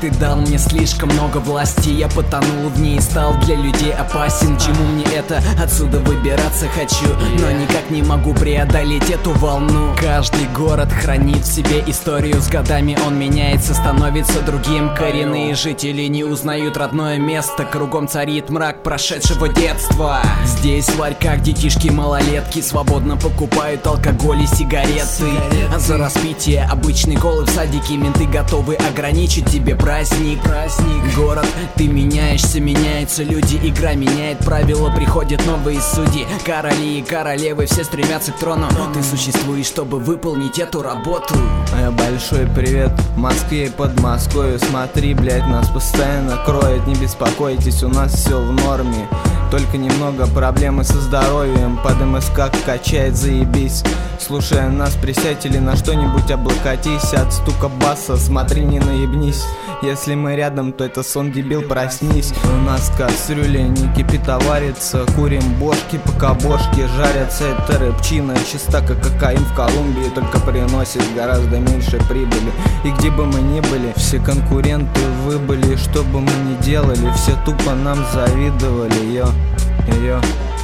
Ты дал мне слишком много власти, я потонул в ней и стал для людей опасен. Чему мне это? Отсюда выбираться хочу, но никак не могу преодолеть эту волну. Каждый город хранит в себе историю, с годами он меняется, становится другим. Коренные жители не узнают родное место, кругом царит мрак прошедшего детства. Здесь в ларьках детишки малолетки свободно покупают алкоголь и сигареты. За распитие обычной колы в садике менты готовы ограничить тебе праздник. Город, ты меняешься, меняются люди, игра меняет правила, приходят новые судьи. Короли и королевы все стремятся к трону. Ты существуешь, чтобы выполнить эту работу. Большой привет Москве и Подмосковью. Смотри, блять, нас постоянно кроет. Не беспокойтесь, у нас все в норме. Только немного проблемы со здоровьем. Под МСК качает, заебись. Слушая нас, присядь или на что-нибудь облокотись. От стука баса смотри, не наебнись. Если мы рядом, то это сон, дебил, проснись. У нас кастрюля не кипит, а варится. Курим бошки, пока бошки жарятся. Это рыбчина, чиста как кокаин в Колумбии, только приносит гораздо меньше прибыли. И где бы мы ни были, все конкуренты выбыли. Что бы мы ни делали, все тупо нам завидовали. Йо.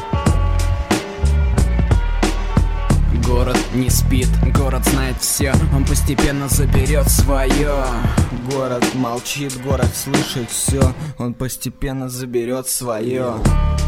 Город не спит, город знает все, он постепенно заберет свое. Город молчит, город слышит все, он постепенно заберет свое.